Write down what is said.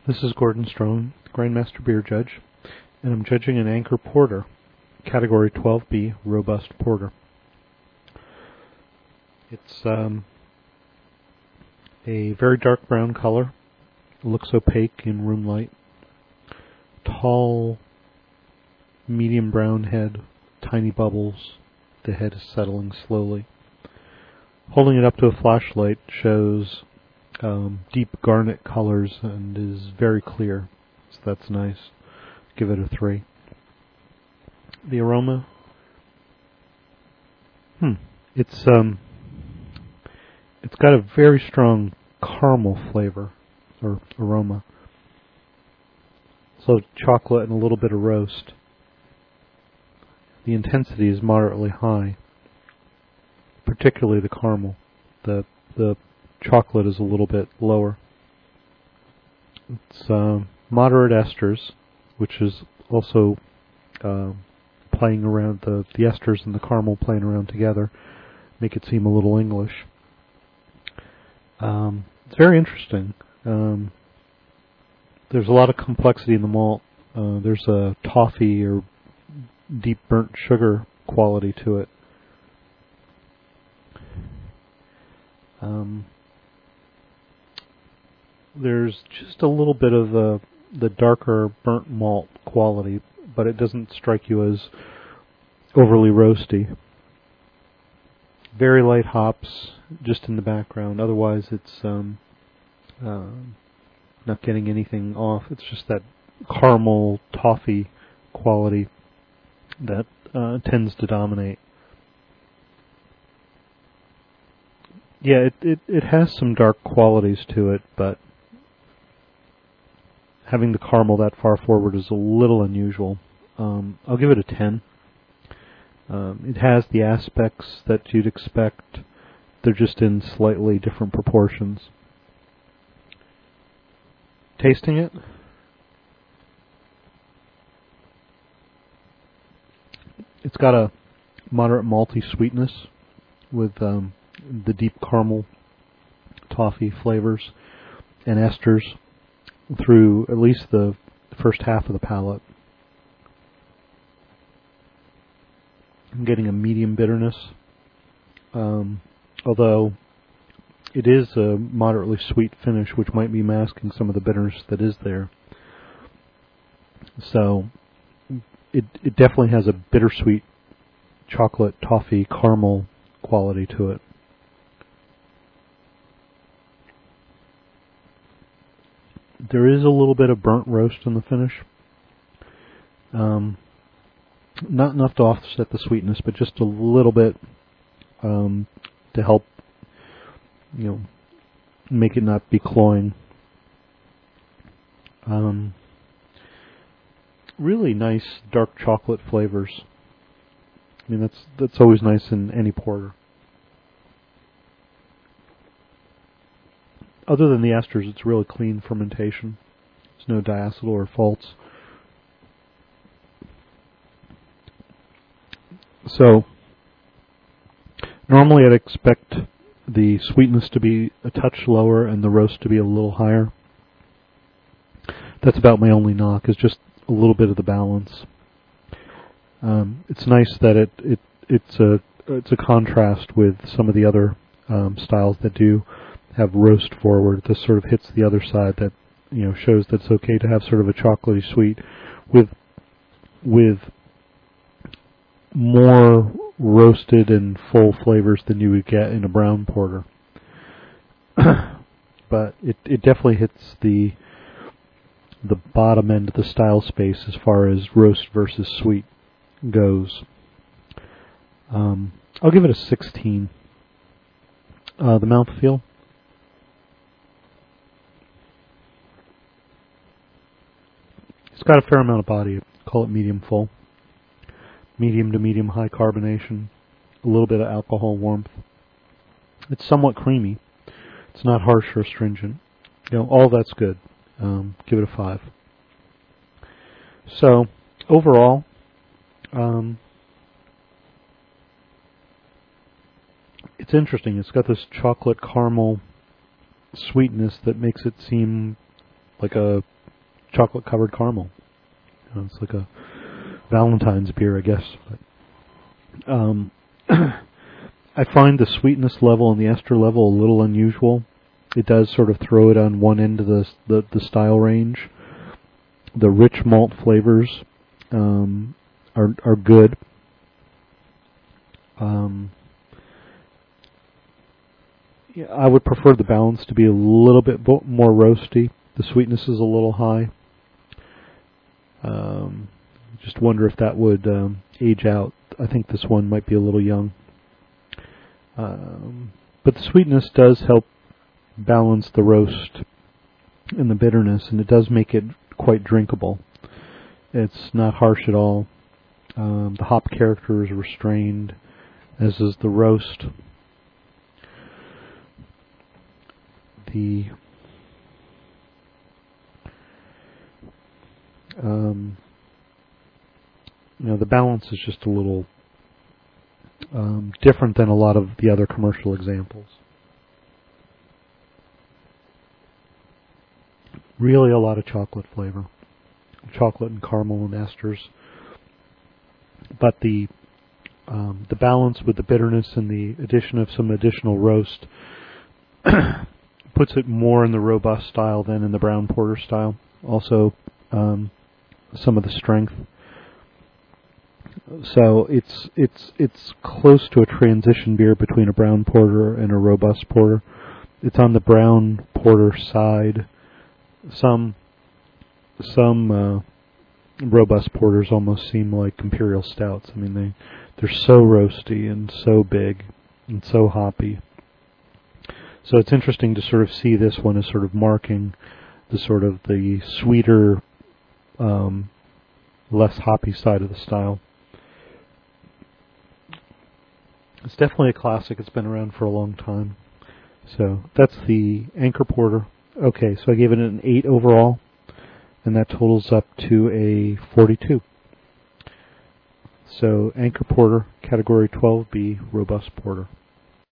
This is Gordon Strone, Grandmaster Beer Judge, and I'm judging an Anchor Porter, Category 12B, Robust Porter. It's a very dark brown color. It looks opaque in room light. Tall, medium brown head, tiny bubbles. The head is settling slowly. Holding it up to a flashlight shows deep garnet colors and is very clear, so that's nice. Give it a 3. The aroma, it's got a very strong caramel flavor or aroma. So chocolate and a little bit of roast. The intensity is moderately high, particularly the caramel. The chocolate is a little bit lower. It's moderate esters, which is also playing around, the esters and the caramel playing around together, make it seem a little English. It's very interesting. There's a lot of complexity in the malt. There's a toffee or deep burnt sugar quality to it. There's just a little bit of the darker burnt malt quality, but it doesn't strike you as overly roasty. Very light hops just in the background. Otherwise, it's not getting anything off. It's just that caramel toffee quality that tends to dominate. Yeah, it has some dark qualities to it, but having the caramel that far forward is a little unusual. I'll give it a 10. It has the aspects that you'd expect. They're just in slightly different proportions. Tasting it, it's got a moderate malty sweetness with the deep caramel toffee flavors and esters through at least the first half of the palate. I'm getting a medium bitterness, although it is a moderately sweet finish, which might be masking some of the bitterness that is there. So it definitely has a bittersweet chocolate toffee caramel quality to it. There is a little bit of burnt roast in the finish. Not enough to offset the sweetness, but just a little bit to help, make it not be cloying. Really nice dark chocolate flavors. I mean, that's always nice in any porter. Other than the esters, it's really clean fermentation. There's no diacetyl or faults. So, normally I'd expect the sweetness to be a touch lower and the roast to be a little higher. That's about my only knock, is just a little bit of the balance. It's nice that it's a contrast with some of the other styles that do have roast forward. This sort of hits the other side that shows that it's okay to have sort of a chocolatey sweet with more roasted and full flavors than you would get in a brown porter. But it definitely hits the bottom end of the style space as far as roast versus sweet goes. I'll give it a 16. The mouthfeel. It's got a fair amount of body. Call it medium full. Medium to medium high carbonation. A little bit of alcohol warmth. It's somewhat creamy. It's not harsh or astringent. All that's good. Give it a 5. So, overall, it's interesting. It's got this chocolate caramel sweetness that makes it seem like a chocolate covered caramel. It's like a Valentine's beer, I guess. But, I find the sweetness level and the ester level a little unusual. It does sort of throw it on one end of the style range. The rich malt flavors are good. Yeah, I would prefer the balance to be a little bit more roasty. The sweetness is a little high. Just wonder if that would age out. I think this one might be a little young. But the sweetness does help balance the roast and the bitterness, and it does make it quite drinkable. It's not harsh at all. The hop character is restrained, as is the roast. The the balance is just a little different than a lot of the other commercial examples. Really a lot of chocolate flavor. Chocolate and caramel and esters. But the balance with the bitterness and the addition of some additional roast puts it more in the robust style than in the brown porter style. Also, some of the strength. So it's close to a transition beer between a brown porter and a robust porter. It's on the brown porter side. Some robust porters almost seem like imperial stouts. I mean, they're so roasty and so big and so hoppy. So it's interesting to sort of see this one as sort of marking the sort of the sweeter, less hoppy side of the style. It's definitely a classic. It's been around for a long time. So that's the Anchor Porter. Okay, so I gave it an 8 overall, and that totals up to a 42. So Anchor Porter, Category 12B, Robust Porter.